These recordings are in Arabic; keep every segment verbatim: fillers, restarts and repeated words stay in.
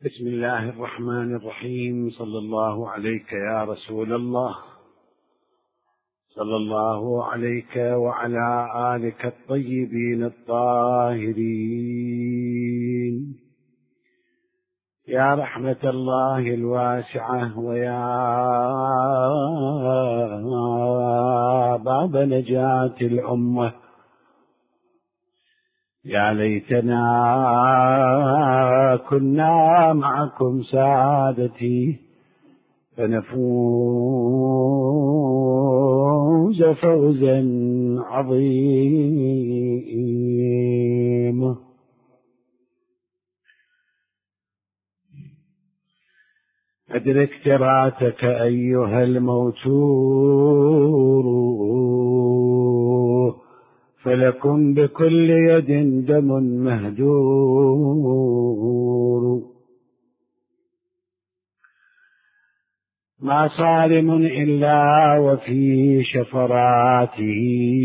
بسم الله الرحمن الرحيم. صلى الله عليك يا رسول الله، صلى الله عليك وعلى آلك الطيبين الطاهرين. يا رحمة الله الواسعة ويا باب نجاة الأمة، يا ليتنا كنا معكم سادتي فنفوز فوزا عظيما. أدرك تراتك أيها الموتور، فلكم بكل يد دم مهدور. ما صارم إلا وفي شفراته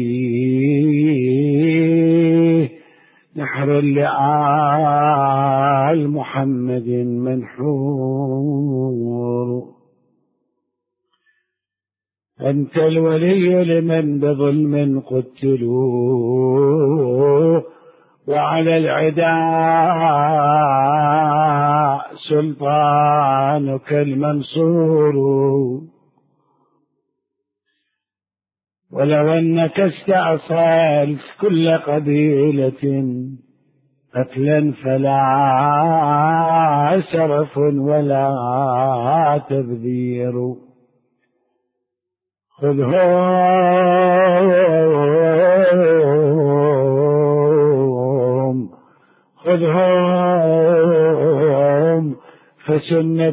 نحر لآل محمد منحور. أنت الولي لمن بظلم قتلوا، وعلى العداء سلطانك المنصور. ولو أنك استأصلت كل قبيلة قتلا فلا سرف ولا تبذير. خذهم خذهم فسنة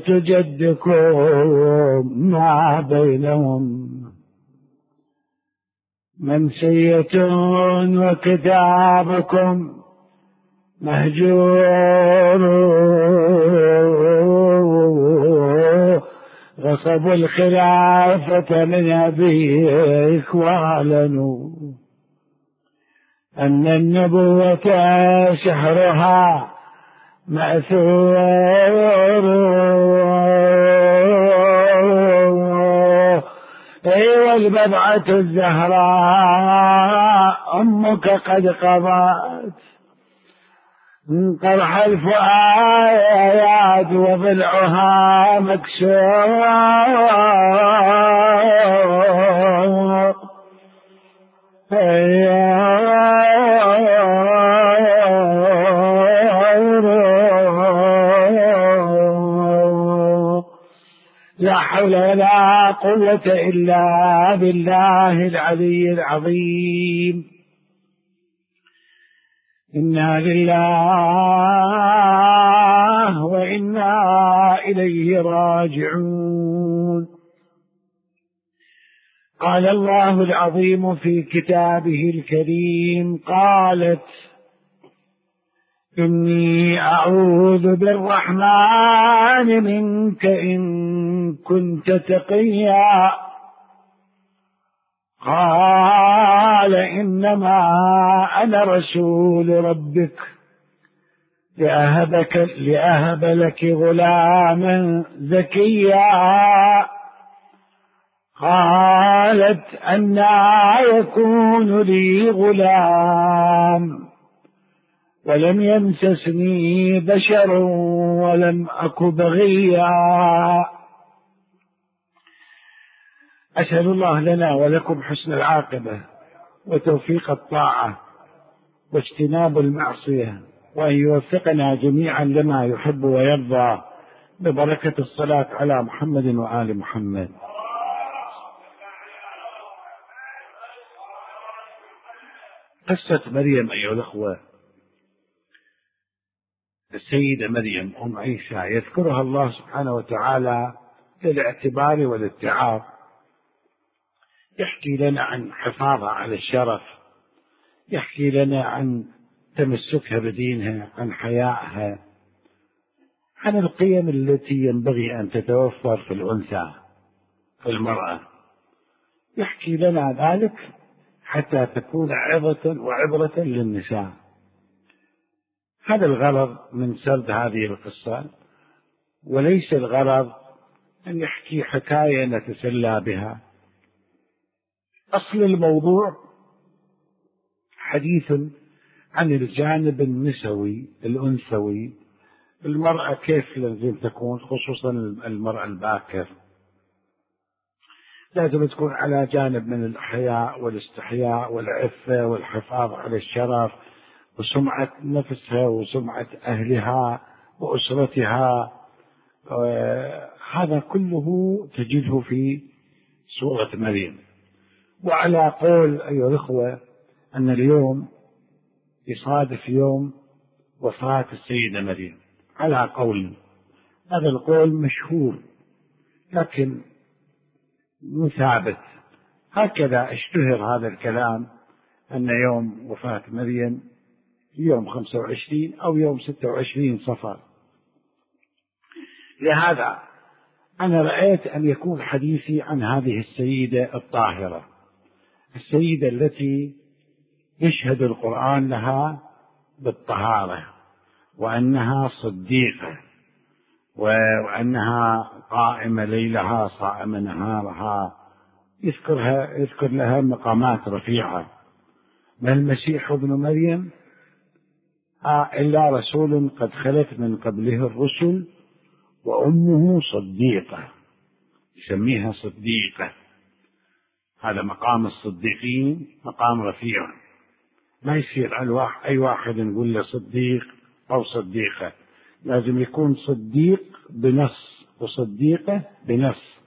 جدكم ما بينهم منسية وكتابكم مهجور. غصبوا الخلافة من أبيك واعلنوا أن النبوة شهرها مأثور. أيوة البضعة الزهراء أمك قد قضت قرح الفؤاد وضلعها مكسور. لا حول ولا قوة إلا بالله العلي العظيم. إنا لله وإنا إليه راجعون. قال الله العظيم في كتابه الكريم: قالت إني أعوذ بالرحمن منك إن كنت تقيا. قال إنما أنا رسول ربك لأهبك لأهب لك غلاما زكيا. قالت أنى يكون لي غلام ولم يمسسني بشر ولم أك بغيا. أسأل الله لنا ولكم حسن العاقبة وتوفيق الطاعة واجتناب المعصية، وأن يوفقنا جميعا لما يحب ويرضى، ببركة الصلاة على محمد وآل محمد. قصة مريم أيها الأخوة، السيدة مريم أم عيسى يذكرها الله سبحانه وتعالى للاعتبار والاتعاظ. يحكي لنا عن حفاظها على الشرف، يحكي لنا عن تمسكها بدينها، عن حيائها، عن القيم التي ينبغي أن تتوفر في الأنثى في المرأة. يحكي لنا ذلك حتى تكون عظة وعبرة للنساء. هذا الغرض من سرد هذه القصة، وليس الغرض أن يحكي حكاية نتسلى بها. أصل الموضوع حديث عن الجانب النسوي الأنثوي، المرأة كيف لازم تكون، خصوصا المرأة الباكر، لازم تكون على جانب من الحياء والاستحياء والعفة والحفاظ على الشرف وسمعة نفسها وسمعة أهلها وأسرتها. هذا كله تجده في سورة مريم. وعلى قول أيها الأخوة أن اليوم يصادف يوم وفاة السيدة مريم، على قول، هذا القول مشهور لكن مو ثابت، هكذا اشتهر هذا الكلام أن يوم وفاة مريم يوم خمسة وعشرين أو يوم ستة وعشرين صفر. لهذا أنا رأيت أن يكون حديثي عن هذه السيدة الطاهرة، السيدة التي يشهد القرآن لها بالطهارة، وأنها صديقة، وأنها قائمة ليلها صائمة نهارها، يذكرها يذكر لها مقامات رفيعة. ما المسيح ابن مريم إلا رسول قد خلت من قبله الرسل وأمه صديقة، يسميها صديقة. هذا مقام الصديقين مقام رفيع، ما يصير أي واحد نقول له صديق أو صديقة، لازم يكون صديق بنص وصديقة بنص.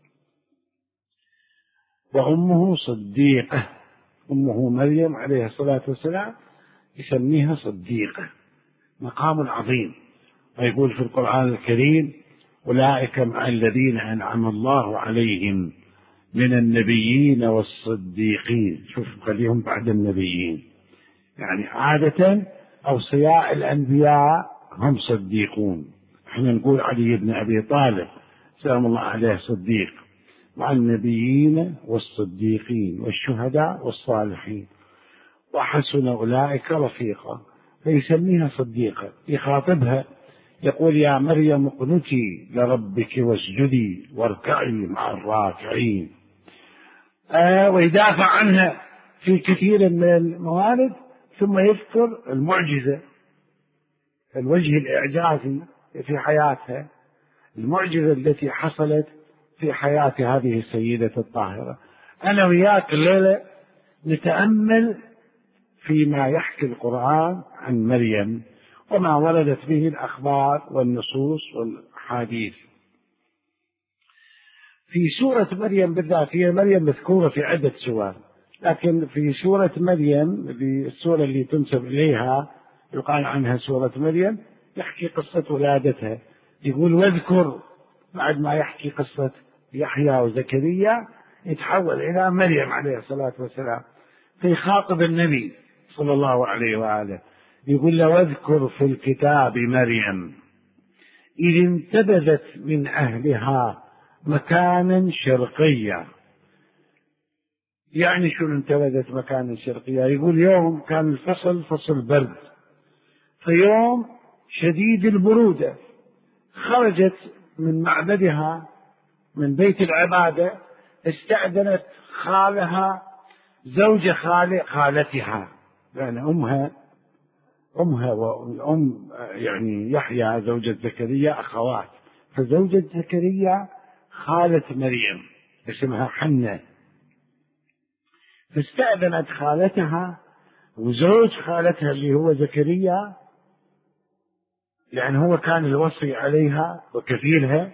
وأمه صديقة، أمه مريم عليه الصلاة والسلام يسميها صديقة، مقام عظيم. ويقول في القرآن الكريم: أولئك مع الذين أنعم الله عليهم من النبيين والصديقين. شوف، خليهم بعد النبيين، يعني عادة أوصياء الأنبياء هم صديقون. احنا نقول علي بن أبي طالب سلام الله عليه صديق، مع النبيين والصديقين والشهداء والصالحين وحسن أولئك رفيقا، فيسميها صديقة. يخاطبها يقول: يا مريم اقنتي لربك واسجدي واركعي مع الراكعين. آه ويدافع عنها في كثير من الموارد، ثم يذكر المعجزة، الوجه الإعجازي في حياتها، المعجزة التي حصلت في حياة هذه السيدة الطاهرة. أنا وياك الليلة نتأمل فيما يحكي القرآن عن مريم وما وردت به الأخبار والنصوص والحديث. في سورة مريم بالذات، هي مريم مذكورة في عدة سور، لكن في سورة مريم، في السورة اللي تنسب إليها يقال عنها سورة مريم، يحكي قصة ولادتها. يقول: واذكر، بعد ما يحكي قصة يحيى وزكريا يتحول إلى مريم عليه الصلاة والسلام، فيخاطب النبي صلى الله عليه وآله، يقول له: واذكر في الكتاب مريم إذ انتبذت من أهلها مكانا شرقيا. يعني شو انتبذت مكانا شرقيا؟ يقول يوم كان الفصل فصل برد، فيوم شديد البرودة خرجت من معبدها من بيت العبادة، استأذنت خالها زوج خال خالتها، يعني أمها أمها وأم يعني يحيى زوجة زكريا أخوات، فزوجة زكريا خالة مريم اسمها حنة، فاستأذنت خالتها وزوج خالتها اللي هو زكريا، يعني هو كان الوصي عليها وكفيلها،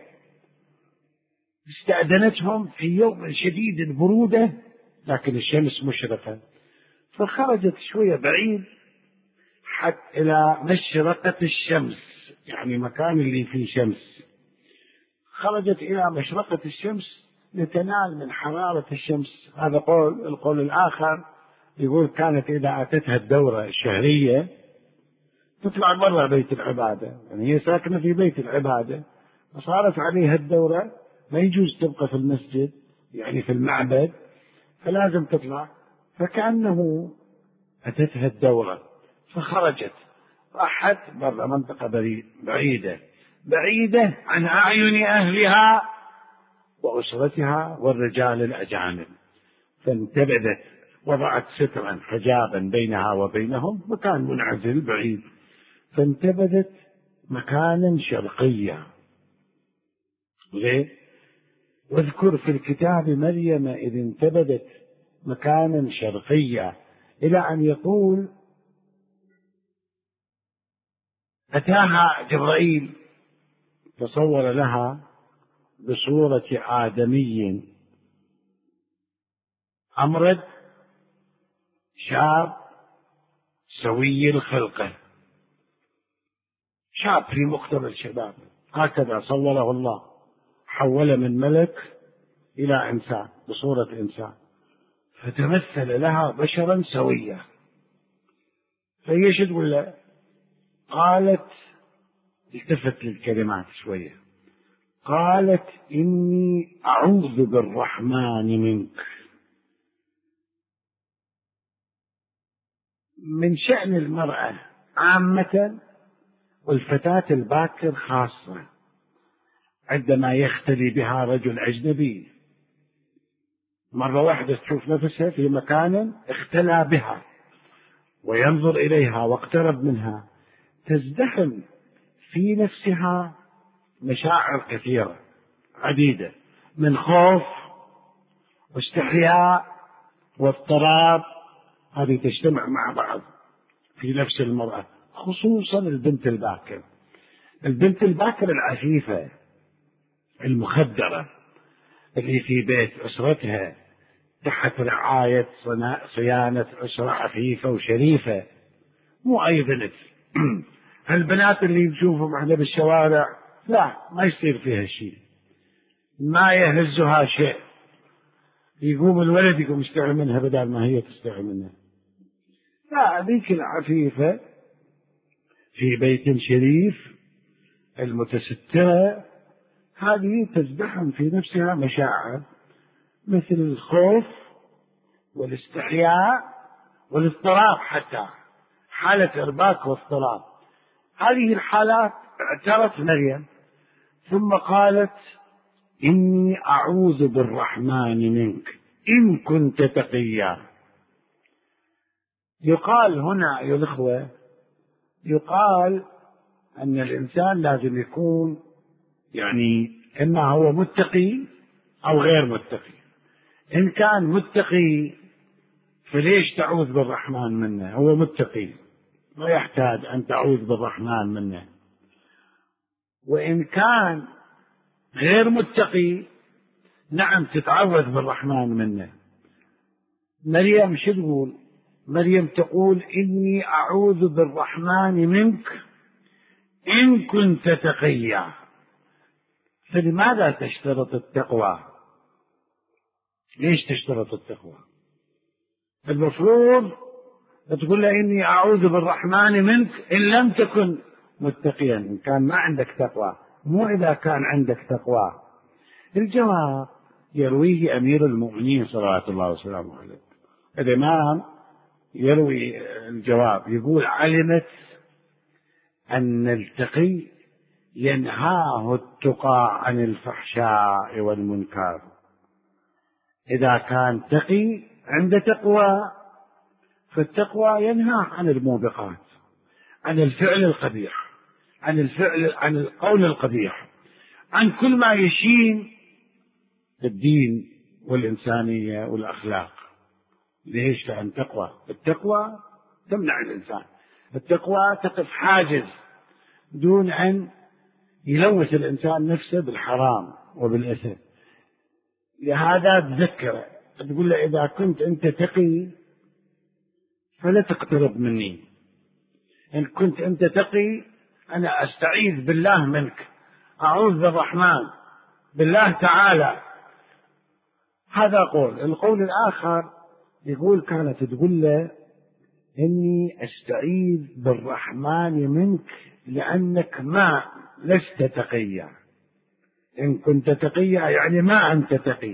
استأذنتهم في يوم شديد البرودة لكن الشمس مشرقة، فخرجت شوية بعيد حتى إلى مشرقة الشمس، يعني مكان اللي فيه شمس، خرجت إلى مشرقة الشمس لتنال من حرارة الشمس. هذا قول. القول الآخر يقول كانت إذا أتتها الدورة الشهرية تطلع برا بيت العبادة، يعني هي ساكنة في بيت العبادة، فصارت عليها الدورة ما يجوز تبقى في المسجد يعني في المعبد، فلازم تطلع، فكأنه أتتها الدورة فخرجت راحت برا منطقة بعيدة، بعيدة عن أعين أهلها وأسرتها والرجال الأجانب، فانتبذت، وضعت سترا حجابا بينها وبينهم، مكان منعزل بعيد، فانتبذت مكانا شرقيا. ليه؟ واذكر في الكتاب مريم إذ انتبذت مكانا شرقيا، إلى أن يقول أتاها جبرائيل تصور لها بصورة آدمي أمرد شاب سوي الخلقة، شاب في مقتبل الشباب، هكذا صوره الله، حول من ملك إلى إنسان بصورة إنسان، فتمثل لها بشرا سويا. فهي شو تقول له؟ قالت، التفت للكلمات شوية، قالت إني أعوذ بالرحمن منك. من شأن المرأة عامة والفتاة الباكر خاصة عندما يختلي بها رجل أجنبي، مرة واحدة تشوف نفسها في مكان اختلى بها وينظر إليها واقترب منها، تزدحم في نفسها مشاعر كثيرة عديدة من خوف واستحياء واضطراب، هذه تجتمع مع بعض في نفس المرأة، خصوصا البنت الباكر، البنت الباكر العفيفة المخدرة اللي في بيت أسرتها تحت رعاية صيانة أسرة عفيفة وشريفة، مو أي بنت. هالبنات اللي نشوفهم احنا بالشوارع لا، ما يصير فيها شيء، ما يهزها شيء، يقوم الولد يقوم يستعمل منها بدل ما هي تستعمل منها. لا، ذيك العفيفة في بيت شريف المتسترة هذه تزدحم في نفسها مشاعر مثل الخوف والاستحياء والاضطراب، حتى حالة إرباك واضطراب. هذه الحالات اعترت مريم، ثم قالت إني أعوذ بالرحمن منك إن كنت تقيا. يقال هنا أيها الأخوة، يقال أن الإنسان لازم يكون يعني إما هو متقي أو غير متقي. إن كان متقي فليش تعوذ بالرحمن منه؟ هو متقي ما يحتاج أن تعوذ بالرحمن منه. وإن كان غير متقي نعم تتعوذ بالرحمن منه. مريم شو تقول؟ مريم تقول إني أعوذ بالرحمن منك إن كنت تقيا. فلماذا تشترط التقوى؟ ليش تشترط التقوى؟ المفروض تقول له إني أعوذ بالرحمن منك إن لم تكن متقيا، إن كان ما عندك تقوى، مو إذا كان عندك تقوى. الجواب يرويه أمير المؤمنين صلوات الله وسلامه عليه. الإمام يروي الجواب يقول علمت أن التقي ينهاه التقى عن الفحشاء والمنكر. إذا كان تقي عنده تقوى فالتقوى ينهى عن الموبقات، عن الفعل القبيح، عن الفعل عن القول القبيح، عن كل ما يشين الدين والإنسانية والأخلاق. ليش؟ لأن تقوى التقوى تمنع الإنسان، التقوى تقف حاجز دون أن يلوث الإنسان نفسه بالحرام وبالإثم. لهذا تذكر تقول له إذا كنت أنت تقي فلا تقترب مني، إن كنت أنت تقي أنا أستعيذ بالله منك، أعوذ بالرحمن بالله تعالى. هذا قول. القول الآخر يقول كانت تقول له إني أستعيذ بالرحمن منك لأنك ما لست تقيا. إن كنت تقيا يعني ما أنت تقي،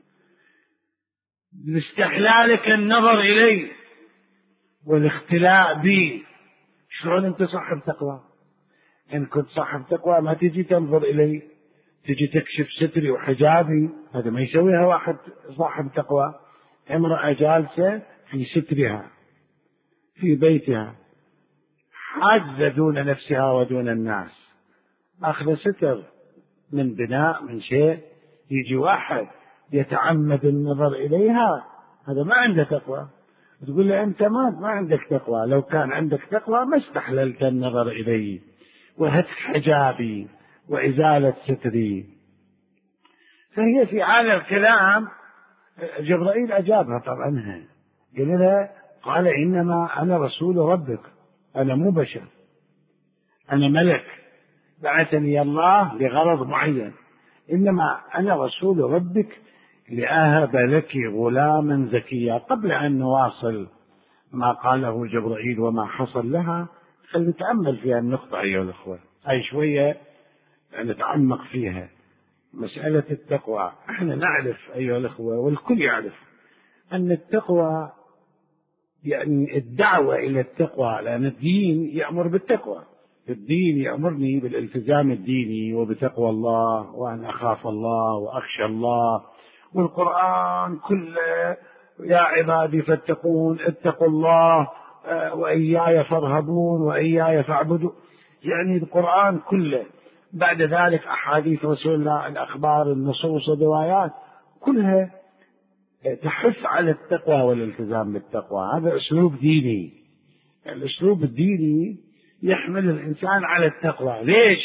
لاستحلالك النظر إلي والاختلاء بي. شلون أنت صاحب تقوى؟ إن كنت صاحب تقوى ما تجي تنظر إلي، تجي تكشف ستري وحجابي، هذا ما يسويها واحد صاحب تقوى. امرأة جالسة في سترها في بيتها حاجة دون نفسها ودون الناس، أخذ ستر من بناء من شيء، يجي واحد يتعمد النظر إليها، هذا ما عنده تقوى. تقول له أنت ما ما عندك تقوى، لو كان عندك تقوى ما استحللت النظر إلي وهتك حجابي وإزالة ستري. فهي في هذا الكلام جبرائيل أجابها طبعا، قال لها قال إنما أنا رسول ربك، أنا مو بشر، أنا ملك بعثني الله لغرض معين، إنما أنا رسول ربك لأهب لك غلاما زكيا. قبل أن نواصل ما قاله جبرائيل وما حصل لها، فلنتأمل في النقطة أيها الأخوة، هاي شوية نتعمق فيها. مسألة التقوى، احنا نعرف أيها الأخوة والكل يعرف أن التقوى يعني الدعوة إلى التقوى، لأن الدين يأمر بالتقوى، الدين يأمرني بالالتزام الديني وبتقوى الله وأن أخاف الله وأخشى الله، والقرآن كله يا عبادي فاتقون اتقوا الله وإياي فارهبون وإياي فاعبدوا، يعني القرآن كله. بعد ذلك أحاديث رسول الله، الأخبار، النصوص، الروايات كلها تحث على التقوى والالتزام بالتقوى. هذا أسلوب ديني، الأسلوب الديني يحمل الإنسان على التقوى. ليش؟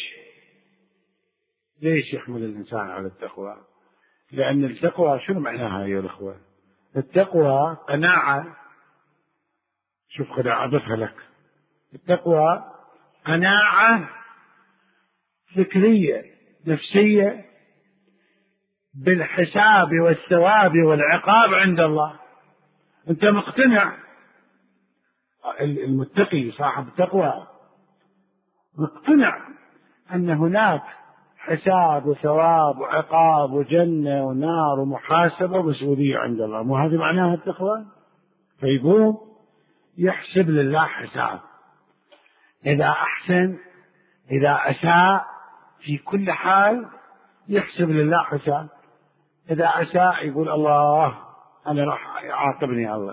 ليش يحمل الإنسان على التقوى؟ لأن التقوى شنو معناها يا الأخوة؟ التقوى قناعة، شوف قناعة أضفها لك، التقوى قناعة فكرية نفسية بالحساب والثواب والعقاب عند الله. أنت مقتنع، المتقي صاحب التقوى مقتنع أن هناك حساب وثواب وعقاب وجنة ونار ومحاسبة ومسؤولية عند الله، مو هذه معناها التقوى؟ فيقوم يحسب لله حساب، إذا أحسن إذا أساء في كل حال يحسب لله حساب. إذا أساء يقول الله أنا راح يعاقبني الله،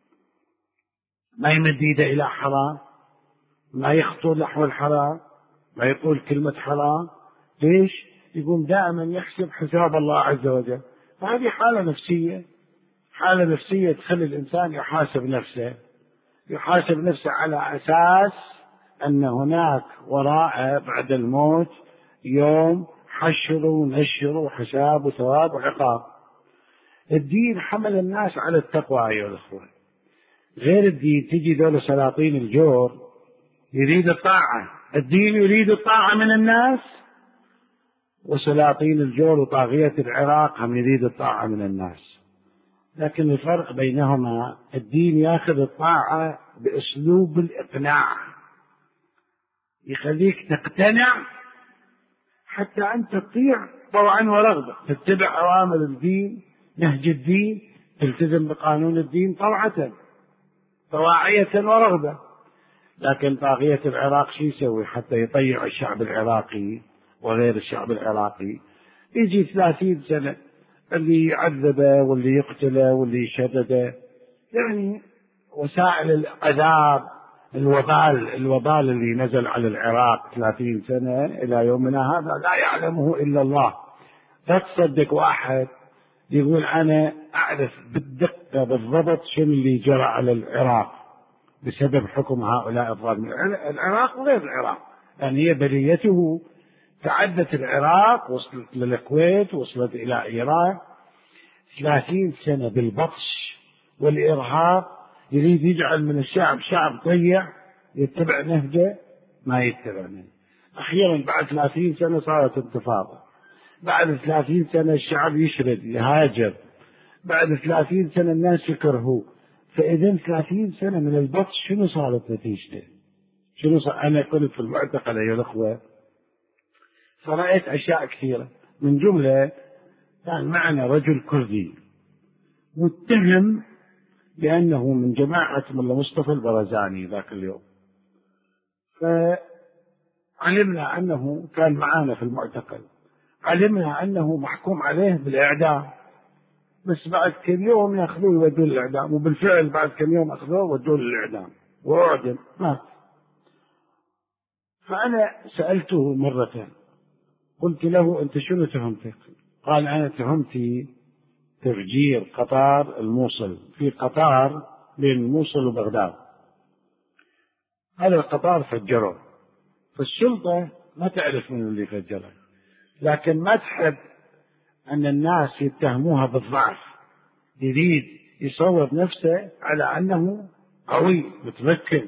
ما يمد يده إلى حرام، ما يخطو نحو الحرام، ما يقول كلمة حرام. ليش؟ يقوم دائما يحسب حساب الله عز وجل. فهذه حالة نفسية، حالة نفسية تخلي الإنسان يحاسب نفسه، يحاسب نفسه على أساس أن هناك وراء بعد الموت يوم حشر ونشر وحساب وثواب وعقاب. الدين حمل الناس على التقوى أيها الأخوة، غير الدين تجي دول سلاطين الجور يريد الطاعة، الدين يريد الطاعة من الناس، وسلاطين الجور وطاغية العراق هم يريد الطاعة من الناس. لكن الفرق بينهما الدين ياخذ الطاعة بأسلوب الإقناع، يخليك تقتنع حتى أنت تطيع طوعا ورغبة، تتبع أوامر الدين، نهج الدين، تلتزم بقانون الدين طوعة طواعية ورغبة. لكن طاغية العراق شو يسوي حتى يطيع الشعب العراقي وغير الشعب العراقي؟ يجي ثلاثين سنة اللي يعذبه واللي يقتله واللي يشدده، يعني وسائل العذاب، الوبال الوبال اللي نزل على العراق ثلاثين سنة إلى يومنا هذا لا يعلمه إلا الله. فتصدق واحد يقول أنا أعرف بالدقة بالضبط شنو اللي جرى على العراق بسبب حكم هؤلاء الظالمين. العراق غير العراق، يعني هي بليته تعدت العراق، وصلت للكويت، وصلت إلى إيران. ثلاثين سنة بالبطش والإرهاب، يريد يجعل من الشعب شعب طيع يتبع نهجه، ما يتبع نهجه. أخيرا بعد ثلاثين سنة صارت انتفاضة، بعد ثلاثين سنة الشعب يشرد يهاجر، بعد ثلاثين سنة الناس يكرهوه. فإذا ثلاثين سنة من البطش شنو صارت نتيجته؟ شنو صار؟ أنا كنت في المعتقل أيها الأخوة، فرأيت أشياء كثيرة، من جملة كان معنا رجل كردي متهم بأنه من جماعة ملا مصطفى البرزاني ذاك اليوم. علمنا أنه كان معانا في المعتقل، علمنا أنه محكوم عليه بالإعدام، بس بعد كم يوم يأخذوه يودوه للإعدام، وبالفعل بعد كم يوم أخذوه ودوه للإعدام وأعدم مات. فأنا سألته مرة قلت له: أنت شنو تهمتك؟ قال: أنا تهمتي تفجير قطار الموصل، في قطار بين الموصل وبغداد، هذا القطار فجره، فالشرطة ما تعرف من اللي فجره، لكن ما تحب أن الناس يتهموها بالضعف، يريد يصور نفسه على أنه قوي متمكن،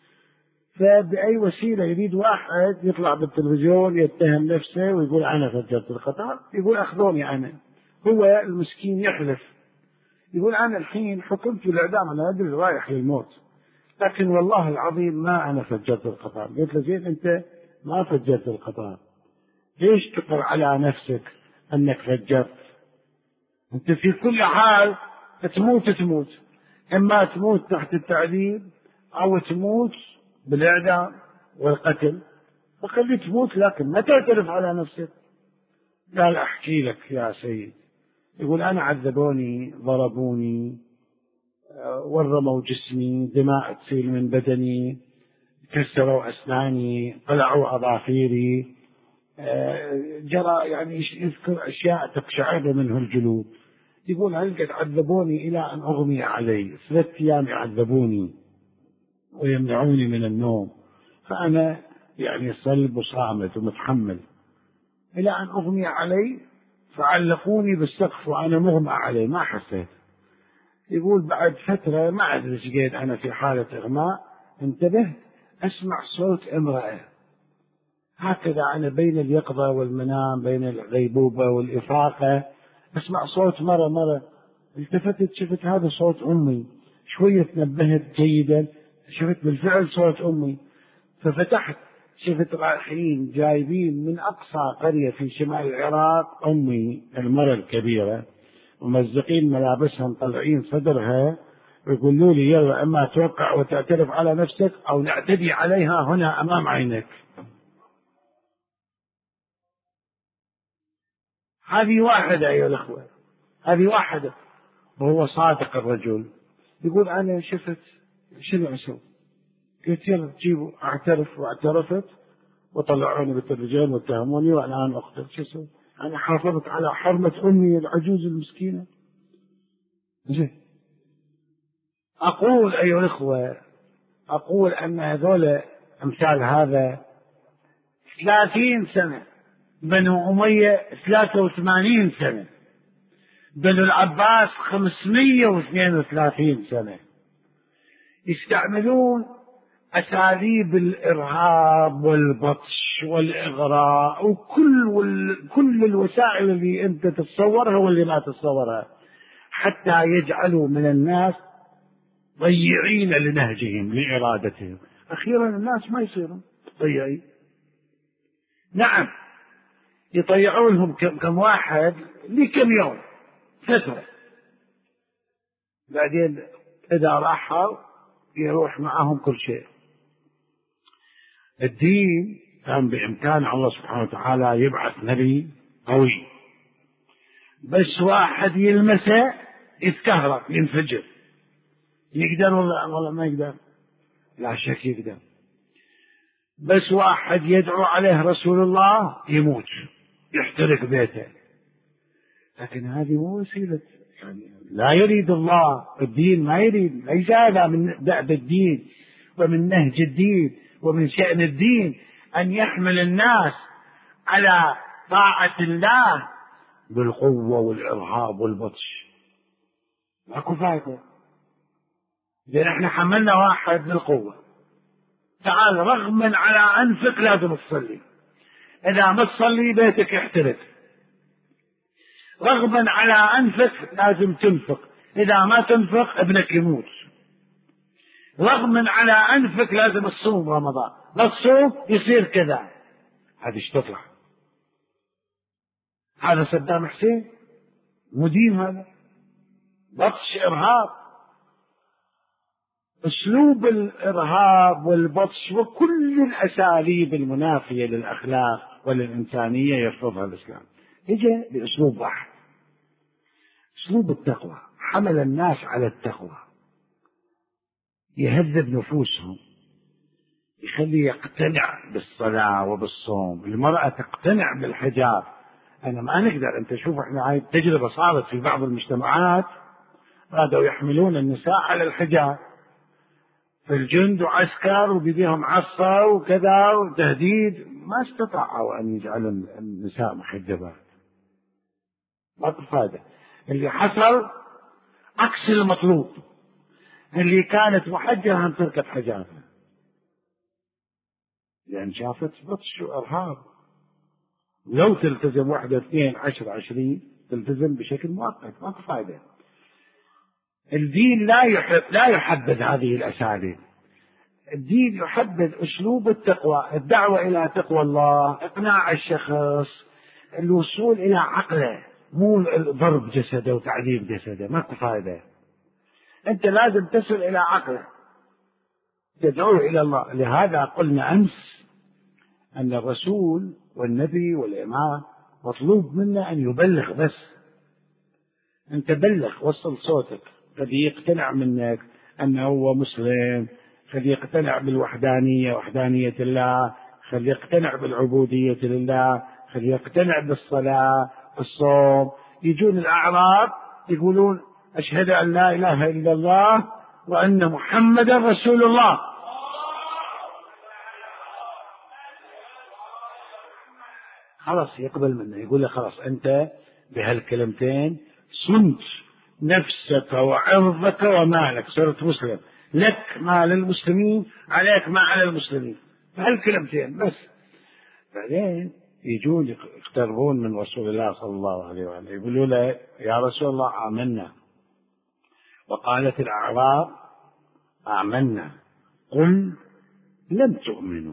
فبأي وسيلة يريد واحد يطلع بالتلفزيون يتهم نفسه ويقول: أنا فجرت القطار، يقول: أخذوني أنا. هو المسكين يحلف يقول: أنا الحين حكمت بالإعدام، أنا أدري رايح للموت، لكن والله العظيم ما أنا فجرت القطار. قلت له: زين، أنت ما فجرت القطار، ليش تقر على نفسك أنك فجرت؟ أنت في كل حال تموت تموت، إما تموت تحت التعذيب أو تموت بالإعدام والقتل، فخلي تموت لكن ما تعترف على نفسك. قال: أحكي لك يا سيد. يقول: أنا عذبوني، ضربوني، ورموا جسمي، دماء تسيل من بدني، كسروا أسناني، قلعوا أظافيري، جرى يعني يذكر أشياء تقشعر منه الجلود. يقول: هل قد عذبوني إلى أن أغمي علي، ثلاثة أيام يعذبوني ويمنعوني من النوم، فأنا يعني صلب وصامت ومتحمل، إلى أن أغمي علي فعلقوني بالسقف وأنا مغمى علي ما حسيت. يقول: بعد فترة ما أدري إيش قيد أنا في حالة إغماء، انتبهت أسمع صوت امرأة، هكذا أنا بين اليقظة والمنام، بين الغيبوبة والإفاقة، أسمع صوت مرة مرة. التفتت شفت هذا صوت أمي، شوية تنبهت جيدا، شفت بالفعل صوت أمي، ففتحت شفت رايحين جايبين من أقصى قرية في شمال العراق أمي المرأة الكبيرة، ومزقين ملابسها مطلعين صدرها، ويقولوا لي: يلا إما توقع وتعترف على نفسك أو نعتدي عليها هنا أمام عينك. هذه واحدة أيها الأخوة، هذه واحدة. وهو صادق الرجل، يقول: أنا شفت شنو أسوي؟ قلت: يلا جيبوا. اعترف، واعترفت، وطلعوني بالتلفزيون واتهموني والآن أقتل. شو أسوي؟ أنا حافظت على حرمة أمي العجوز المسكينة. زين، أقول أيها الأخوة، أقول أن هذول أمثال هذا ثلاثين سنة، بنو أمية ثلاثة وثمانين سنة، بنو العباس خمسمائة واثنين وثلاثين سنة، يستعملون أساليب الإرهاب والبطش والإغراء وكل وال... كل الوسائل اللي أنت تتصورها واللي ما تتصورها، حتى يجعلوا من الناس ضيعين لنهجهم لإرادتهم. أخيرا الناس ما يصيرون ضيعين. نعم، يطيعونهم كم واحد لكم يوم فترة، بعدين إذا راحوا يروح معهم كل شيء. الدين كان بإمكان الله سبحانه وتعالى يبعث نبي قوي، بس واحد يلمسه يتكهرب ينفجر. يقدر ولا والله ما يقدر؟ لا شك يقدر. بس واحد يدعو عليه رسول الله يموت، يحترق بيته. لكن هذه مو وسيلة، يعني لا يريد الله، الدين ما يريد، ليس هذا من دأب الدين ومن نهج الدين ومن شأن الدين أن يحمل الناس على طاعة الله بالقوة والإرهاب والبطش. ماكو فايدة. لأن احنا حملنا واحد بالقوة، تعال رغما على أنفك لازم تصلي، إذا ما تصلي بيتك يحترق. رغما على أنفك لازم تنفق، إذا ما تنفق ابنك يموت. رغما على أنفك لازم تصوم رمضان، لا تصوم يصير كذا. هذا ايش تطلع؟ هذا صدام حسين مدين، هذا بطش إرهاب. أسلوب الإرهاب والبطش وكل الأساليب المنافية للأخلاق وللإنسانية يرفضها الإسلام. إجا بأسلوب واحد، أسلوب التقوى، حمل الناس على التقوى، يهذب نفوسهم، يخلي يقتنع بالصلاة وبالصوم، المرأة تقتنع بالحجاب. أنا ما نقدر، أنت شوف إحنا هاي التجربة صارت في بعض المجتمعات، بدأوا يحملون النساء على الحجاب في الجند وعسكر وبيديهم عصا وكذا وتهديد، ما استطاعوا أن يجعلوا النساء محجبات. ما فائدة، اللي حصل عكس المطلوب. اللي كانت محجبة هم تركت حجابها لأن شافت بطش وإرهاب. لو تلتزم واحدة اثنين عشر عشرين تلتزم بشكل مؤقت، ما فائدة. الدين لا يحب لا يحبذ هذه الأساليب. الدين يحبذ أسلوب التقوى، الدعوة إلى تقوى الله، إقناع الشخص، الوصول إلى عقله، مو ضرب جسده وتعذيب جسده، ما فائدة. أنت لازم تصل إلى عقله، تدعوه إلى الله. لهذا قلنا أمس أن الرسول والنبي والإمام مطلوب منا أن يبلغ بس. أنت بلغ، وصل صوتك، قد يقتنع منك أنه هو مسلم، قد يقتنع بالوحدانية، وحدانية الله، قد يقتنع بالعبودية لله، قد يقتنع بالصلاة الصوم. يجون الأعراب يقولون أشهد أن لا إله إلا الله وأن محمدا رسول الله. خلاص يقبل منه، يقول له خلاص أنت بهالكلمتين صنت نفسك وعرضك ومالك، صرت مسلم، لك ما للمسلمين، عليك ما على المسلمين، بهالكلمتين بس. بعدين يجون يقتربون من رسول الله صلى الله عليه وآله، يقولوا له يا رسول الله آمنا. وقالت الأعراب آمنا قل لم تؤمنوا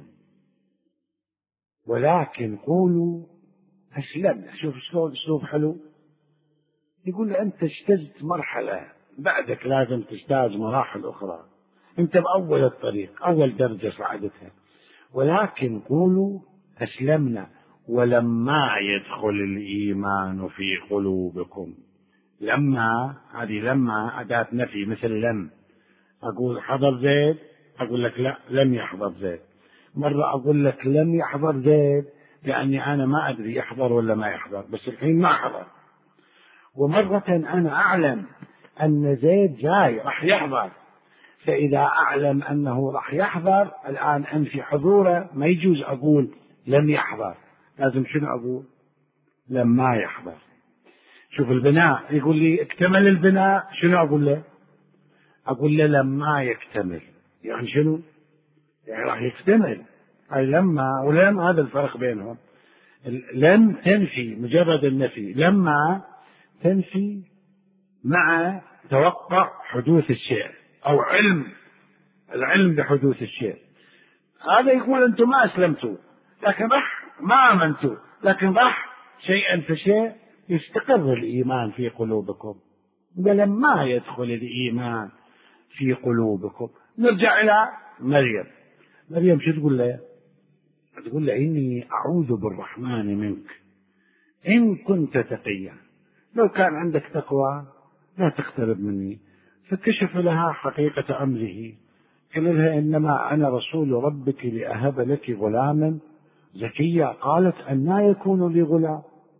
ولكن قولوا أسلمنا. شوف شلون أسلوب حلو. يقول له أنت اجتزت مرحلة، بعدك لازم تجتاز مراحل أخرى، أنت بأول الطريق، أول درجة صعدتها. ولكن قولوا أسلمنا ولما يدخل الإيمان في قلوبكم. لما هذه لما أداة نفي مثل لم. أقول حضر زيد، أقول لك لا لم يحضر زيد. مرة أقول لك لم يحضر زيد لأني أنا ما أدري يحضر ولا ما يحضر، بس الحين ما حضر. ومرة أنا أعلم أن زيد جاي راح يحضر، فإذا أعلم أنه راح يحضر الآن أنفي حضوره، ما يجوز أقول لم يحضر، لازم شنو أقول؟ لما يحضر. شوف البناء يقول لي اكتمل البناء، شنو أقول له؟ أقول له لما يكتمل، يعني شنو؟ يعني راح يكتمل. أي لما ولم هذا الفرق بينهم. لم تنفي مجرد النفي، لما تنفي مع توقع حدوث الشيء أو علم العلم بحدوث الشيء. هذا يقول أنتم ما أسلمتوا لكن راح ما آمنتوا، لكن راح شيئا فشيء يستقر الإيمان في قلوبكم. ولما يدخل الإيمان في قلوبكم. نرجع إلى مريم. مريم شو تقول له؟ تقول له إني أعوذ بالرحمن منك إن كنت تقيا. لو كان عندك تقوى لا تقترب مني. فكشف لها حقيقة أمره، قال لها إنما أنا رسول ربك لأهب لك غلاما زكيا. قالت أنى يكون لي غلام.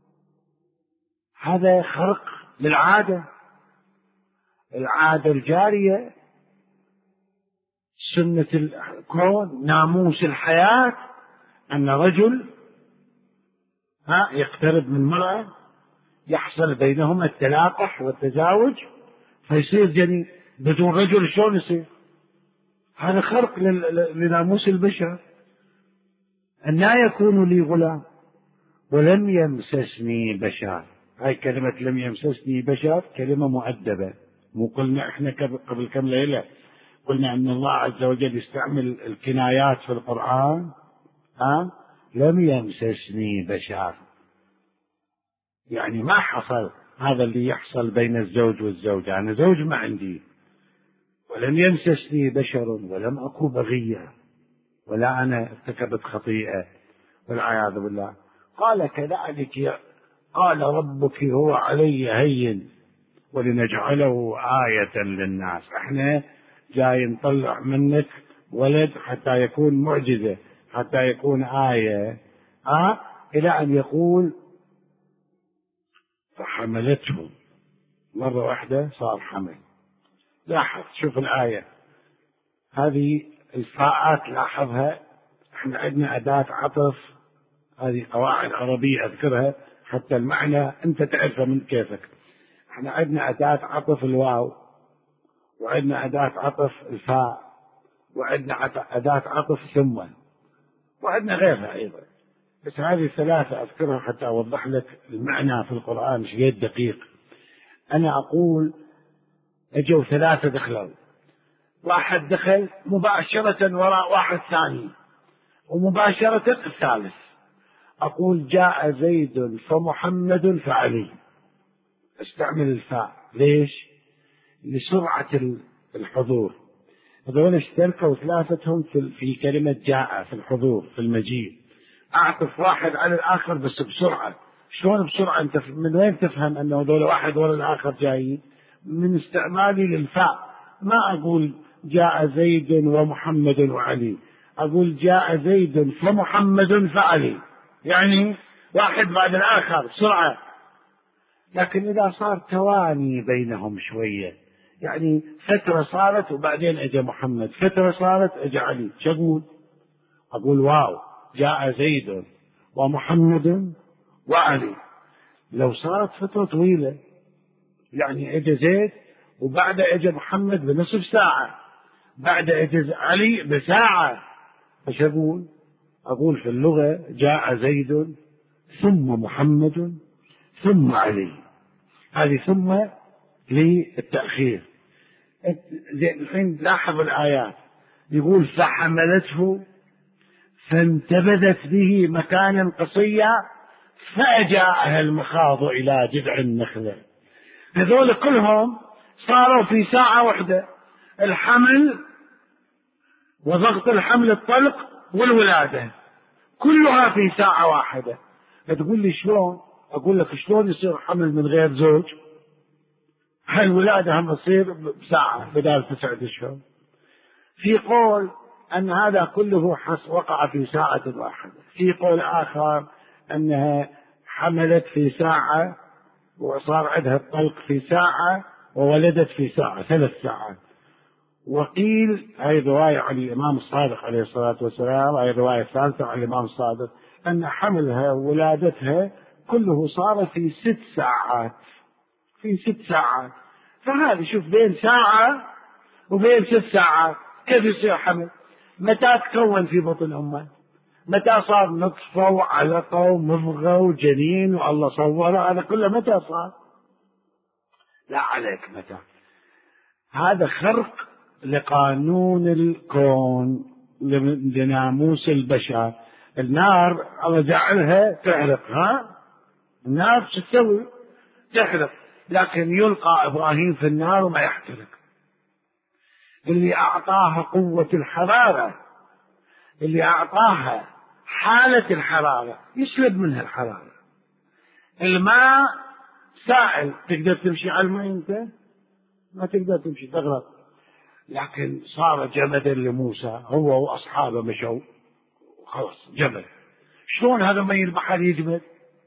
هذا خرق للعادة، العادة الجارية، سنة الكون، ناموس الحياة، أن رجل ها يقترب من امرأة يحصل بينهما التلاقح والتزاوج فيصير جنين. بدون رجل شلون يصير؟ هذا خرق لناموس البشر. أنى يكون لي غلام ولم يمسسني بشر. هاي كلمة لم يمسسني بشر كلمة مؤدبة. مو قلنا احنا قبل كم ليلة قلنا أن الله عز وجل يستعمل الكنايات في القرآن. ها لم يمسسني بشر يعني ما حصل هذا اللي يحصل بين الزوج والزوجة. أنا زوج ما عندي ولم يمسسني بشر ولم أكن بغيا ولا أنا ارتكبت خطيئة والعياذ بالله. قال كذلك قال ربك هو علي هين ولنجعله آية للناس. احنا جاي نطلع منك ولد حتى يكون معجزة، حتى يكون آية، آه إلى أن يقول فحملته مرة واحدة صار حمل. لاحظ، شوف الآية هذه الفاءات لاحظها. احنا عندنا أداة عطف، هذه قواعد عربية أذكرها حتى المعنى أنت تعرفه من كيفك. احنا عندنا أداة عطف الواو، وعندنا أداة عطف الفاء، وعندنا أداة عطف ثم، وعندنا غيرها أيضا. بس هذه الثلاثة أذكرها حتى أوضح لك المعنى في القرآن مش غير دقيق. أنا أقول أجوا ثلاثة دخلوا، واحد دخل مباشرة وراء واحد ثاني ومباشرة الثالث. أقول جاء زيد فمحمد فعلي، استعمل الفاء. ليش؟ لسرعة الحضور. هذول اشتركوا ثلاثتهم في كلمة جاء، في الحضور، في المجيء. أعطف واحد على الآخر بس بسرعة. شلون بسرعة؟ أنت من وين تفهم أنه هذول واحد ولا الآخر جايين؟ من استعمالي للفاء. ما أقول جاء زيد ومحمد وعلي، أقول جاء زيد فمحمد فعلي، يعني واحد بعد الآخر بسرعة. لكن إذا صار تواني بينهم شوية، يعني فترة صارت وبعدين أجا محمد، فترة صارت أجا علي، شو أقول؟ أقول واو جاء زيد ومحمد وعلي. لو صارت فترة طويلة، يعني أجا زيد وبعد أجا محمد بنصف ساعة، بعد أجا علي بساعة، فش أقول؟ أقول في اللغة جاء زيد ثم محمد ثم علي. هذه ثم للتأخير. زين الحين لاحظ الآيات، يقول فحملته فانتبذت به مكانا قصيا فأجاءها المخاض إلى جذع النخلة. هذول كلهم صاروا في ساعة واحدة، الحمل وضغط الحمل، الطلق والولادة، كلها في ساعة واحدة. تقول لي شلون؟ أقول لك شلون يصير حمل من غير زوج؟ الولادة هم تصير بساعة بدال تسعة أشهر. في قول أن هذا كله وقع في ساعة واحدة، في قول آخر أنها حملت في ساعة وصار عندها الطلق في ساعة وولدت في ساعة، ثلاث ساعات. وقيل هذه رواية عن الإمام الصادق عليه الصلاة والسلام، هذه رواية ثالثة عن الإمام الصادق، أن حملها وولادتها كله صار في ست ساعات، في ست ساعات. فهذا شوف بين ساعة وبين ست ساعات كيف يصير حمل؟ متى تكون في بطن أمه؟ متى صار نطفة وعلقة ومضغة وجنين والله صوره؟ هذا كله متى صار؟ لا عليك متى. هذا خرق لقانون الكون، لناموس البشر. النار الله جعلها تحرق، ها النار شو تسوي؟ تحرق، لكن يلقى إبراهيم في النار وما يحترق. اللي أعطاها قوة الحرارة، اللي أعطاها حالة الحرارة، يسلب منها الحرارة. الماء سائل، تقدر تمشي على الماء أنت؟ ما تقدر تمشي، تغرق. لكن صار جمدا لموسى، هو وأصحابه مشوا خلاص جبل. شلون هذا مي البحر يجمد؟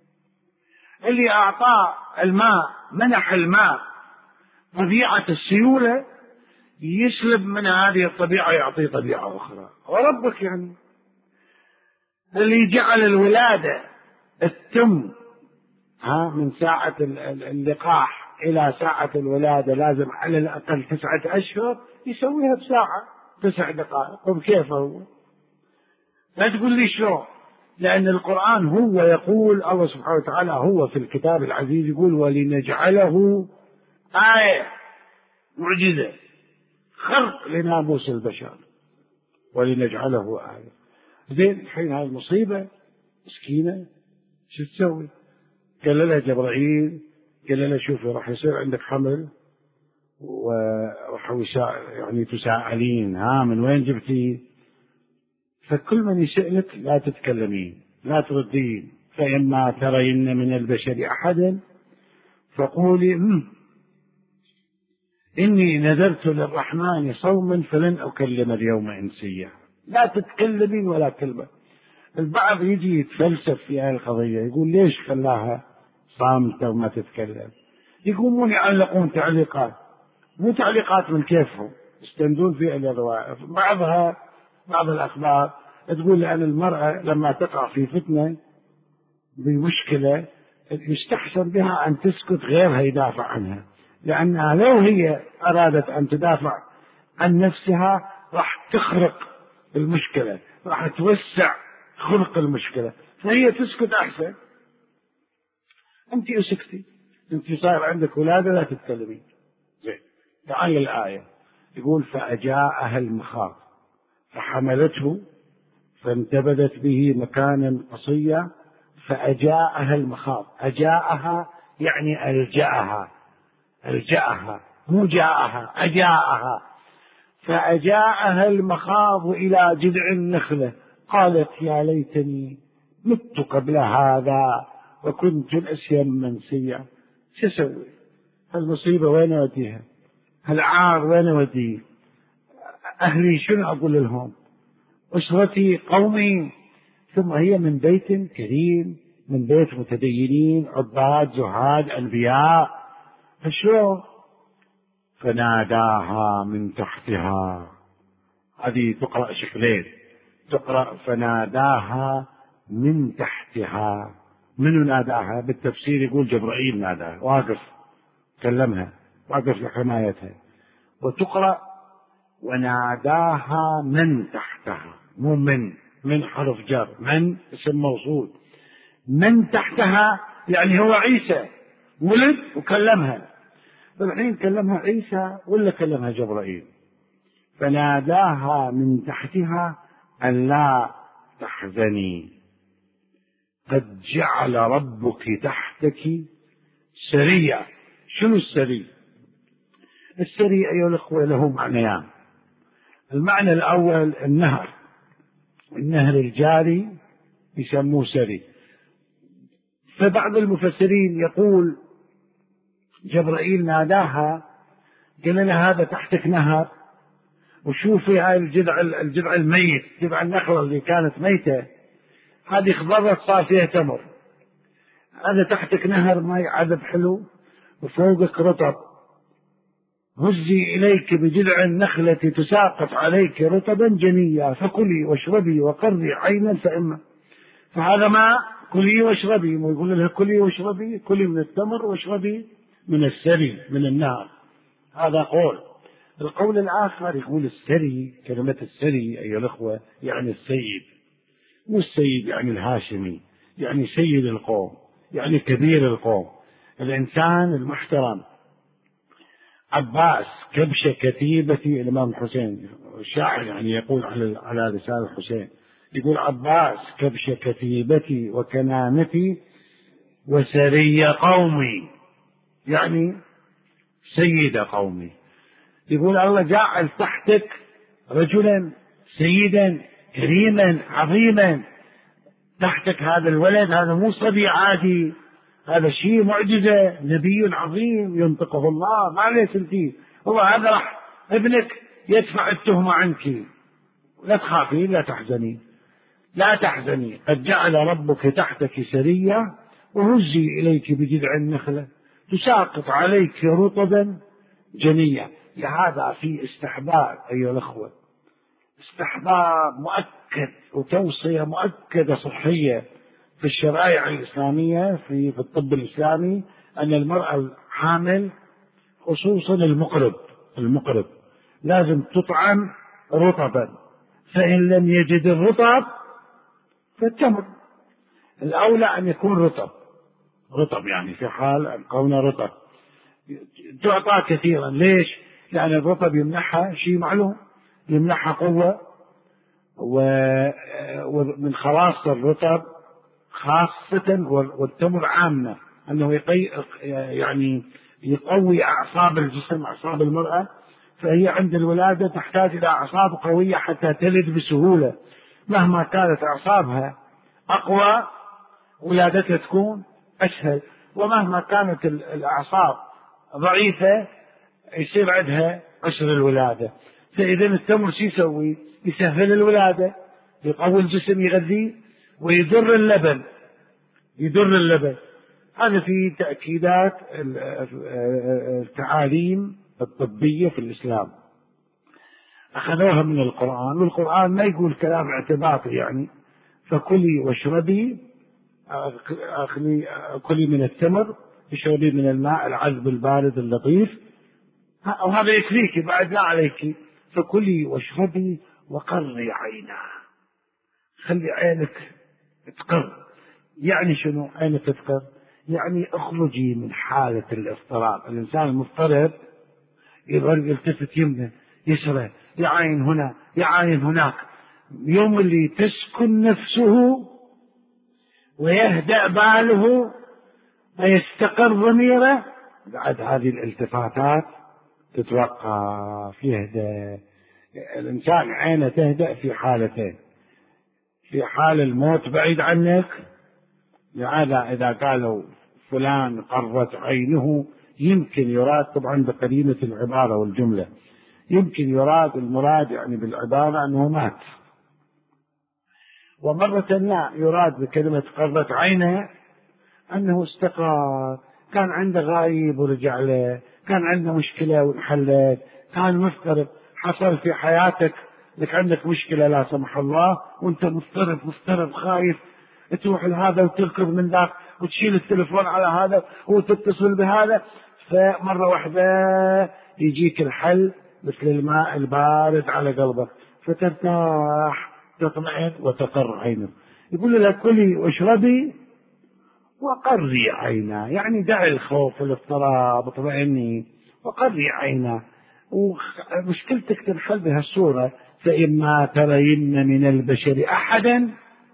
اللي أعطاه الماء، منح الماء طبيعة السيولة، يسلب من هذه الطبيعة يعطيه طبيعة أخرى. وربك يعني اللي جعل الولادة التم، ها من ساعة اللقاح إلى ساعة الولادة لازم على الأقل تسعة أشهر، يسويها بساعة تسع دقائق وبكيفه هو. لا تقول لي شلون، لأن القرآن هو يقول، الله سبحانه وتعالى هو في الكتاب العزيز يقول ولنجعله آية، معجزة، خرق لناموس البشر، ولنجعله آية. زين الحين هاي المصيبة مسكينة شو تسوي؟ قال لها جبرائيل، قال لها شوفي راح يصير عندك حمل وراحوا يعني تساءلين ها من وين جبتي؟ فكل من يسألك لا تتكلمين لا تردين، فإما ترين من البشر أحدا فقولي إني نذرت للرحمن صوما فلن أكلم اليوم إنسيا. لا تتكلمين ولا كلمة. البعض يجي يتفلسف في هذه القضية، يقول ليش خلاها صامتة وما تتكلم؟ يقومون يعلقون تعليقات، مو تعليقات من كيفهم، يستندون فيها الرواية. بعضها بعض الأخبار تقول أن المرأة لما تقع في فتنة بمشكلة يستحسن بها أن تسكت غيرها يدافع عنها، لأنها لو هي أرادت أن تدافع عن نفسها راح تخرق المشكلة، راح توسع خلق المشكلة، فهي تسكت أحسن. أنت أسكتي، أنت صار عندك ولادة لا تتكلمين. زين، تعال الآية يقول فأجاءها المخاض فحملته فانتبذت به مكانا قصيا فأجاءها المخاض. أجاءها يعني ألجأها، ألجأها مو جاءها، أجاءها. فأجاءها المخاض إلى جذع النخلة قالت يا ليتني مت قبل هذا وكنت نسيا منسيا. شو أسوي؟ المصيبة وين أوديها؟ العار وين أوديه؟ أهلي شنو أقول لهم؟ أسرتي قومي. ثم هي من بيت كريم، من بيت متدينين عباد زهاد أنبياء، فشلون؟ فناداها من تحتها. هذه تقرأ شكلين، تقرأ فناداها من تحتها. من ناداها؟ بالتفسير يقول جبرائيل ناداها، واقف كلمها، واقف لحمايتها. وتقرأ وناداها من تحتها، مو من، من حرف جر، من اسم موصول، من تحتها يعني هو عيسى ولد وكلمها. فالحين كلمها عيسى ولا كلمها جبرائيل؟ فناداها من تحتها أن لا تحزني قد جعل ربك تحتك سريا. شنو السري؟ السري أيها الأخوة له معنيان. المعنى الأول النهر، النهر الجاري يسموه سري. فبعض المفسرين يقول جبرائيل ناداها قال لها هذا تحتك نهر، وشوفي هاي الجذع الجذع الميت، جذع النخلة اللي كانت ميتة هذه خضرت صار فيها تمر، هذا تحتك نهر ماء عذب حلو وفوقك رطب، هزي إليك بجذع النخلة تساقط عليك رطبا جنيا فكلي واشربي وقري عينا فإما. فهذا ماء كلي واشربي، ويقول لها كلي واشربي، كلي من التمر واشربي من السري من النار. هذا قول. القول الآخر يقول السري، كلمة السري أيها الأخوة يعني السيد، مو السيد يعني الهاشمي، يعني سيد القوم، يعني كبير القوم، الإنسان المحترم. عباس كبش كتيبتي الإمام الحسين الشاعر يعني يقول على على لسان الحسين، يقول عباس كبش كتيبتي وكنانتي وسري قومي، يعني سيد قومي. يقول الله جعل تحتك رجلا سيدا كريما عظيما، تحتك هذا الولد، هذا مو صبي عادي، هذا شيء معجزة، نبي عظيم ينطقه الله، ما ليس انتي هو هذا راح ابنك يدفع التهمة عنك. لا تخافي لا تحزني، لا تحزني قد جعل ربك تحتك سريا وهزي إليك بجذع النخلة تساقط عليك رطبا جنيا. لهذا في استحباب أيها الأخوة، استحباب مؤكد وتوصية مؤكدة صحية في الشرائع الإسلامية في, في الطب الإسلامي أن المرأة الحامل خصوصا المقرب المقرب لازم تطعم رطبا، فإن لم يجد الرطب فالتمر. الأولى أن يكون رطب، رطب يعني في حال كونه رطب تعطى كثيرا. ليش؟ لأن الرطب يمنحها شيء معلوم، يمنحها قوة، ومن خواص الرطب خاصة والتمر عامة أنه يقي يعني يقوي أعصاب الجسم، أعصاب المرأة، فهي عند الولادة تحتاج إلى أعصاب قوية حتى تلد بسهولة. مهما كانت أعصابها أقوى ولادتها تكون أسهل، ومهما كانت الأعصاب ضعيفة يصير عندها عسر الولادة. فإذا التمر شو يسوي؟ يسهل الولادة، يقوي الجسم، يغذيه، ويضر اللبن، يضر اللبن. هذا في تأكيدات التعاليم الطبية في الإسلام، أخذوها من القرآن، والقرآن ما يقول كلام اعتباطي يعني فكلي واشربي، كلي من التمر، اشربي من الماء العذب البارد اللطيف، وهذا يكفيك بعد لا عليك. فكلي واشربي وقري عينا، خلي عينك تقر. يعني شنو عينك تقر؟ يعني اخرجي من حالة الاضطراب. الإنسان المضطرب يظل يلتفت يمنه يسره، يعاين هنا يعاين هناك. يوم اللي تسكن نفسه ويهدأ باله ويستقر ضميره، بعد هذه الالتفاتات تتوقف، يهدأ. الإنسان عينه تهدأ في حالتين: في حال الموت بعيد عنك، لهذا إذا قالوا فلان قرت عينه يمكن يراد طبعا بقرينة العبارة والجملة، يمكن يراد المراد يعني بالعبارة أنه مات، ومرة لا يراد بكلمة قرت عينه أنه استقر، كان عنده غايب ورجع له، كان عنده مشكلة وانحلت، كان مضطرب، حصل في حياتك لك عندك مشكلة لا سمح الله وانت مضطرب مضطرب خايف، تروح لهذا وتركض من ذاك وتشيل التلفون على هذا وتتصل بهذا، فمرة واحدة يجيك الحل مثل الماء البارد على قلبك، فترتاح تطمئن وتقر عينك. يقول لك كلي واشربي وقري عينا، يعني دعي الخوف والاضطراب، اطمئني وقري عينا، ومشكلتك تنحل بهالصورة. فإما ترين من البشر أحدا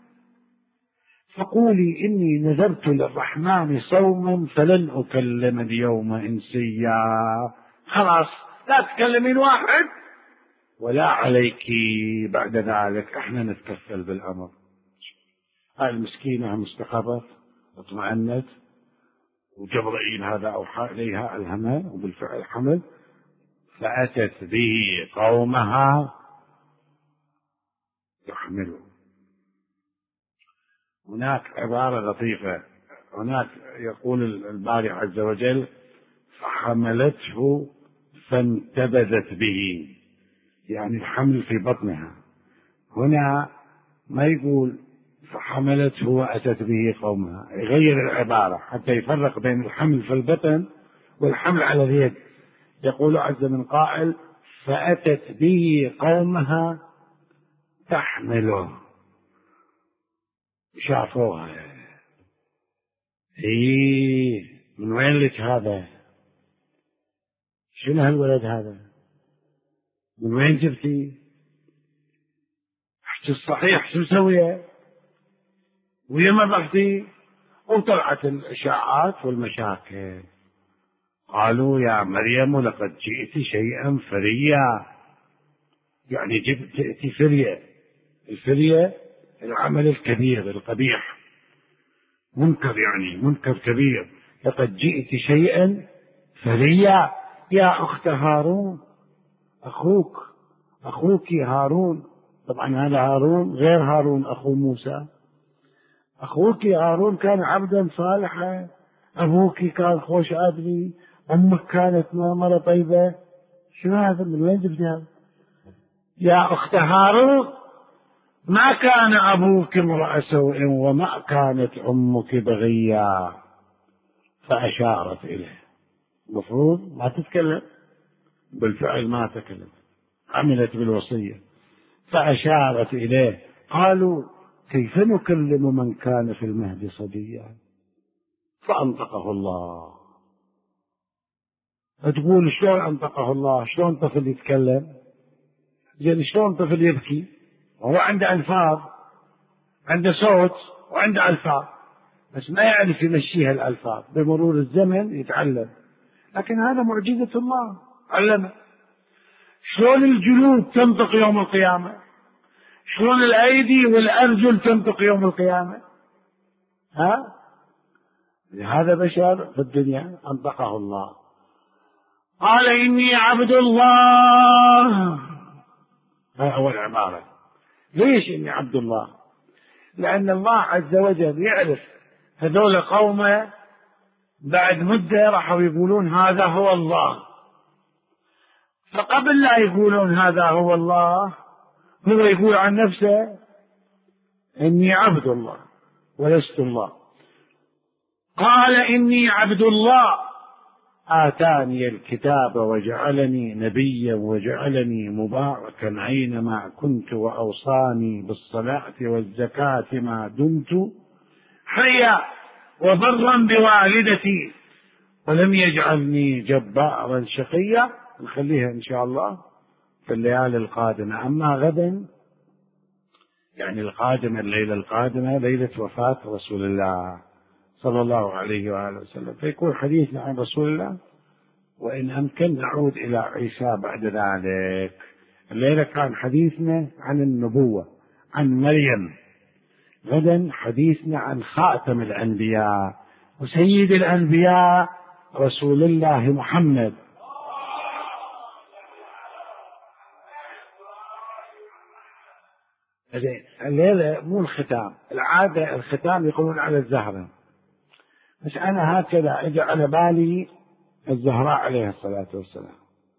فقولي إني نذرت للرحمن صوما فلن أكلم اليوم إنسيا. خلاص لا تكلمين واحد ولا عليك بعد ذلك، احنا نتكفل بالأمر. هاي المسكينة مستقرت اطمأنت، وجبرائيل هذا أوحى إليها ألهمها وبالفعل حمل، فأتت به قومها تحمله. هناك عبارة لطيفة، هناك يقول الباري عز وجل فحملته فانتبذت به، يعني الحمل في بطنها. هنا ما يقول فحملته وأتت به قومها، يغير العبارة حتى يفرق بين الحمل في البطن والحمل على اليد. يقول عز من قائل فأتت به قومها تحمله، شافوها. ايه من وين لك هذا؟ شنو هالولد هذا؟ من وين جبتي؟ احكي الصحيح، شو مسويه؟ ويما رحتي؟ وطلعت الاشاعات والمشاكل. قالوا يا مريم لقد جئت شيئا فريا، يعني جبت تأتي فرية. الفرية العمل الكبير القبيح، منكر، يعني منكر كبير. لقد جئت شيئا فريا يا أخت هارون، أخوك أخوك هارون. طبعا هذا هارون غير هارون أخو موسى. أخوك هارون كان عبدا صالحا، أبوك كان خوش آدمي، أمك كانت مرة طيبة. شنو هذا؟ من وين جبت هذا؟ يا أخت هارون ما كان أبوك امرأ سوء وما كانت أمك بغيا. فأشارت إليه، المفروض ما تتكلم، بالفعل ما تكلم، عملت بالوصية. فأشارت إليه. قالوا كيف نكلم من كان في المهد صبيا؟ فأنطقه الله. تقول شلون أنطقه الله؟ شلون طفل يتكلم؟ زين شلون طفل يبكي؟ هو عنده ألفاظ، عنده صوت وعنده ألفاظ، بس ما يعرف يمشيها الألفاظ. بمرور الزمن يتعلم، لكن هذا معجزة الله علمه. شلون الجلود تنطق يوم القيامة؟ شلون الأيدي والأرجل تنطق يوم القيامة؟ ها؟ هذا بشر في الدنيا أنطقه الله. قال إني عبد الله، هذا أول عبارة. ليش إني عبد الله؟ لأن الله عز وجل يعرف هذول قومه بعد مدة راح يقولون هذا هو الله، فقبل لا يقولون هذا هو الله هو يقول عن نفسه إني عبد الله ولست الله. قال إني عبد الله آتاني الكتاب وجعلني نبيا وجعلني مباركا أينما كنت وأوصاني بالصلاة والزكاة ما دمت حيا وبرا بوالدتي ولم يجعلني جبارا شقيا. نخليها إن شاء الله في الليالي القادمة. أما غدا يعني القادمة الليلة القادمة ليلة وفاة رسول الله صلى الله عليه وآله وسلم، فيكون حديثنا عن رسول الله، وإن أمكن نعود إلى عيسى بعد ذلك. الليلة كان حديثنا عن النبوة عن مريم، غدا حديثنا عن خاتم الأنبياء وسيد الأنبياء رسول الله محمد. الليلة مو الختام، العادة الختام يقولون على الزهرة، بس أنا هكذا إجا على بالي الزهراء عليها الصلاة والسلام.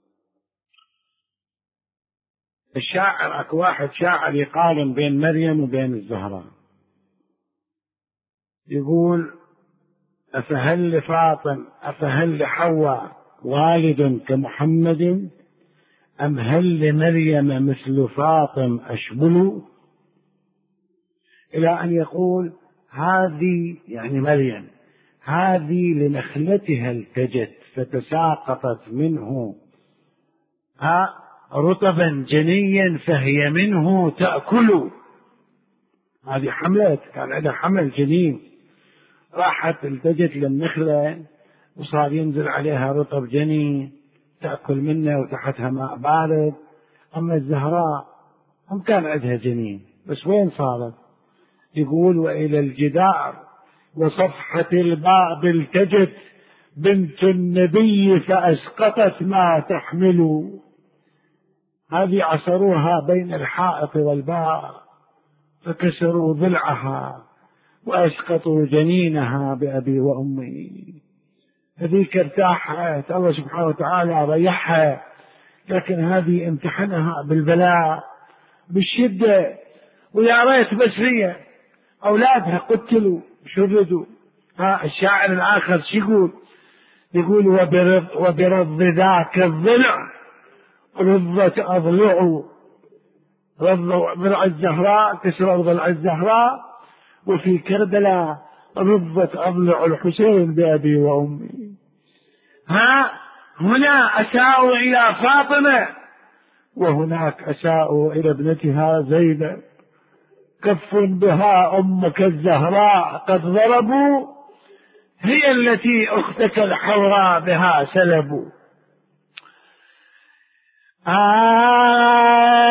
الشاعر أكو واحد شاعر يقارن بين مريم وبين الزهراء، يقول أفهل لفاطم أفهل لحواء والد كمحمد أم هل لمريم مثل فاطم أشبل، إلى أن يقول هذه يعني مريم هذه لنخلتها التجت فتساقطت منه ها رطبا جنيا فهي منه تأكل. هذه حملت، كان عندها حمل جنين، راحت التجت للنخلة وصار ينزل عليها رطب جنين تأكل منه وتحتها ماء بارد. أما الزهراء هم كان عندها جنين بس وين صارت؟ يقول وإلى الجدار وصفحة الباب التجت بنت النبي فأسقطت ما تحمل. هذه عصروها بين الحائط والباب فكسروا ضلعها وأسقطوا جنينها بأبي وأمي. هذيك ارتاحت، الله سبحانه وتعالى ريحها، لكن هذه امتحنها بالبلاء بالشدة. ويا ريت بس هي أولادها قتلوا شردوا. ها الشاعر الآخر شو يقول؟ يقول وبرض, وبرض ذاك الضلع رضت أضلع، رضوا ضلع الزهراء كسروا ضلع الزهراء، وفي كربلاء رضت أضلع الحسين بأبي وأمي. ها هنا أساءوا إلى فاطمة وهناك أساءوا إلى ابنتها زينب. كف بها أمك الزهراء قد ضربوا هي التي أختك الحوراء بها سلبوا. آه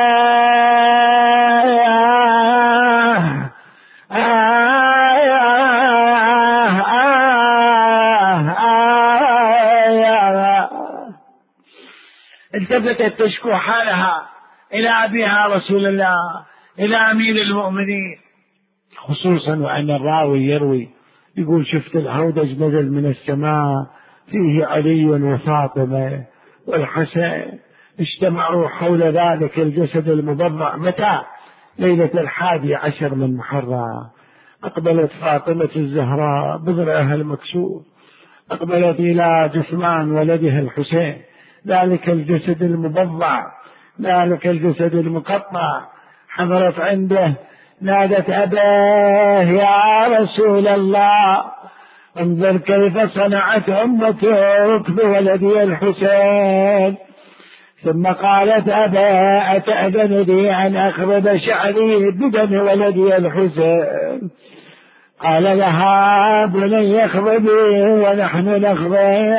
آه آه آه التفتت تشكو حالها إلى أبيها رسول الله إلى أمير المؤمنين، خصوصا وأن الراوي يروي يقول شفت الهودج نزل من السماء فيه علي وفاطمة والحسن اجتمعوا حول ذلك الجسد المبضع. متى؟ ليلة الحادي عشر من محرم. أقبلت فاطمة الزهراء بضلعها المكسور، أقبلت إلى جثمان ولدها الحسين، ذلك الجسد المبضع ذلك الجسد المقطع، حضرت عنده نادت أباه يا رسول الله انظر كيف صنعت أمتك بولدي الحسين. ثم قالت أبا أتأذن لي أن أخرج شعري بدم ولدي الحسين؟ قال لها بني اخضبي ونحن نخضب،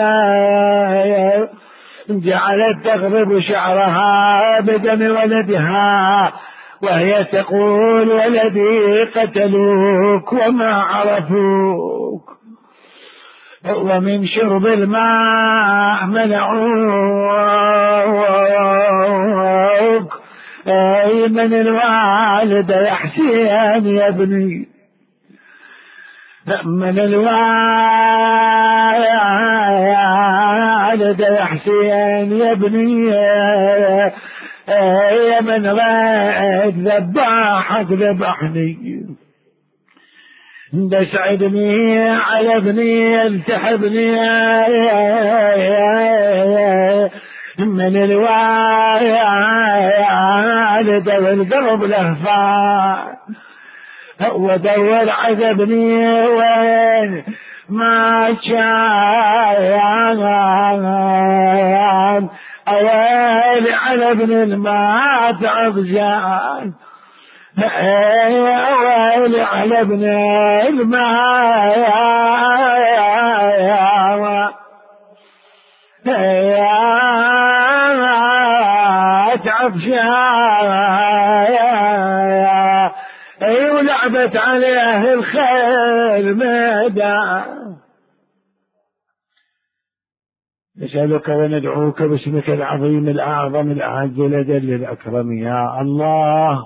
جعلت تغرب شعرها بدم ولدها وهي تقول ولدي قتلوك وما عرفوك، ومن شرب الماء منعوك، أي من الوالد يا حسين يا ابني، من الوالد يا حسين يا ابني، يا من رأيت ذباحك ذبحني، بسعدني على ابني التحبني، من الوالد والقلب لهفان، ودور عذبني وين ما كان، أويلي على ابن ما تعب زان، أويلي على ابن الماء تعب زان، ولعبت عليه الخيل ميدان. نسألك وندعوك باسمك العظيم الأعظم الأعز الأجل الأكرم، يا الله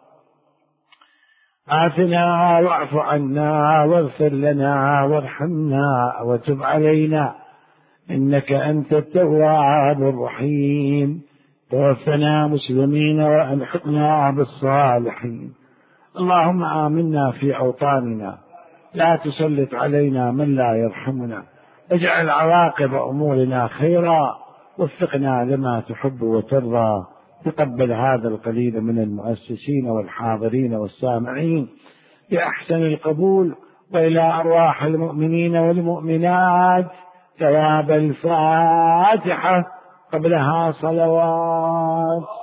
آتنا واعف عنا واغفر لنا وارحمنا وتب علينا إنك أنت التواب الرحيم، توفنا مسلمين وألحقنا بالصالحين. اللهم آمنا في أوطاننا، لا تسلط علينا من لا يرحمنا، اجعل عواقب أمورنا خيرا، وفقنا لما تحب وترضى. تقبل هذا القليل من المؤسسين والحاضرين والسامعين بأحسن القبول، وإلى أرواح المؤمنين والمؤمنات ثواب الفاتحة قبلها صلوات.